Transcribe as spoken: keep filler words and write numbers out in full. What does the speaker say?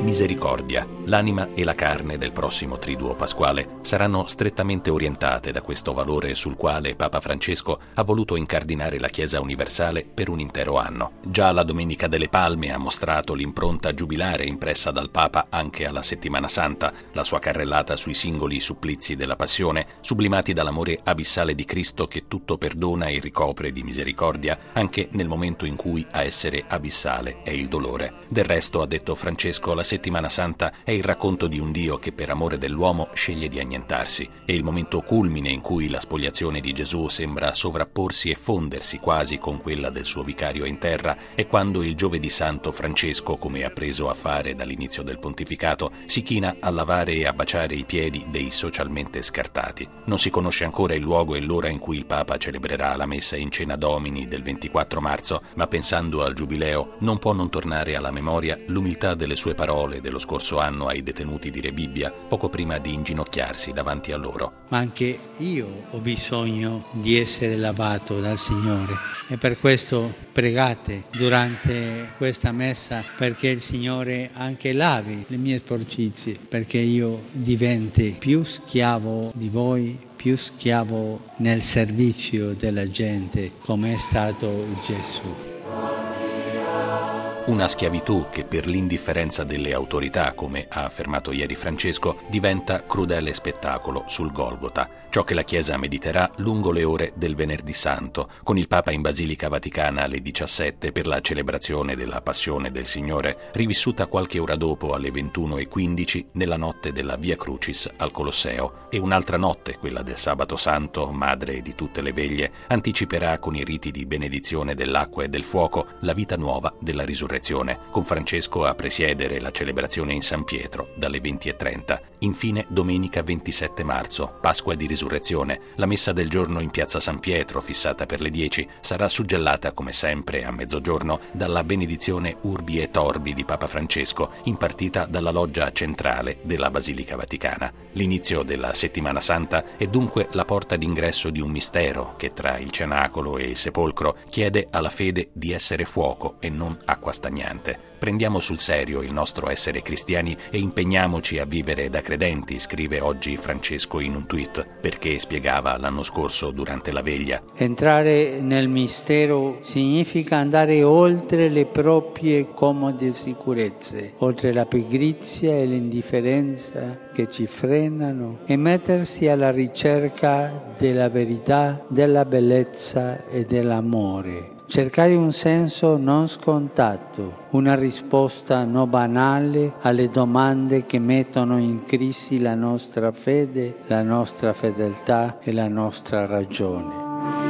Misericordia. L'anima e la carne del prossimo triduo pasquale saranno strettamente orientate da questo valore sul quale Papa Francesco ha voluto incardinare la Chiesa universale per un intero anno. Già la Domenica delle Palme ha mostrato l'impronta giubilare impressa dal Papa anche alla Settimana Santa, la sua carrellata sui singoli supplizi della Passione, sublimati dall'amore abissale di Cristo che tutto perdona e ricopre di misericordia, anche nel momento in cui a essere abissale è il dolore. Del resto, ha detto Francesco, la Settimana Santa è il racconto di un Dio che per amore dell'uomo sceglie di annientarsi, e il momento culmine in cui la spoliazione di Gesù sembra sovrapporsi e fondersi quasi con quella del suo vicario in terra è quando il Giovedì Santo Francesco, come ha preso a fare dall'inizio del pontificato, si china a lavare e a baciare i piedi dei socialmente scartati. Non si conosce ancora il luogo e l'ora in cui il Papa celebrerà la messa in Cena Domini del ventiquattro marzo, ma pensando al Giubileo non può non tornare alla memoria l'umiltà delle sue parole dello scorso anno ai detenuti di Rebibbia, poco prima di inginocchiarsi davanti a loro. Ma anche io ho bisogno di essere lavato dal Signore e per questo pregate durante questa messa perché il Signore anche lavi le mie sporcizie, perché io diventi più schiavo di voi, più schiavo nel servizio della gente come è stato Gesù. Una schiavitù che per l'indifferenza delle autorità, come ha affermato ieri Francesco, diventa crudele spettacolo sul Golgota, ciò che la Chiesa mediterà lungo le ore del Venerdì Santo, con il Papa in Basilica Vaticana alle diciassette per la celebrazione della Passione del Signore, rivissuta qualche ora dopo alle ventuno e quindici nella notte della Via Crucis al Colosseo, e un'altra notte, quella del Sabato Santo, madre di tutte le veglie, anticiperà con i riti di benedizione dell'acqua e del fuoco la vita nuova della risurrezione, con Francesco a presiedere la celebrazione in San Pietro dalle venti e trenta. Infine, domenica ventisette marzo, Pasqua di Risurrezione, la messa del giorno in piazza San Pietro, fissata per le dieci, sarà suggellata, come sempre, a mezzogiorno, dalla benedizione Urbi et Orbi di Papa Francesco, impartita dalla loggia centrale della Basilica Vaticana. L'inizio della Settimana Santa è dunque la porta d'ingresso di un mistero che, tra il cenacolo e il sepolcro, chiede alla fede di essere fuoco e non acqua stagnante. Prendiamo sul serio il nostro essere cristiani e impegniamoci a vivere da credenti, scrive oggi Francesco in un tweet, perché spiegava l'anno scorso durante la veglia. Entrare nel mistero significa andare oltre le proprie comode sicurezze, oltre la pigrizia e l'indifferenza che ci frenano e mettersi alla ricerca della verità, della bellezza e dell'amore. Cercare un senso non scontato, una risposta non banale alle domande che mettono in crisi la nostra fede, la nostra fedeltà e la nostra ragione.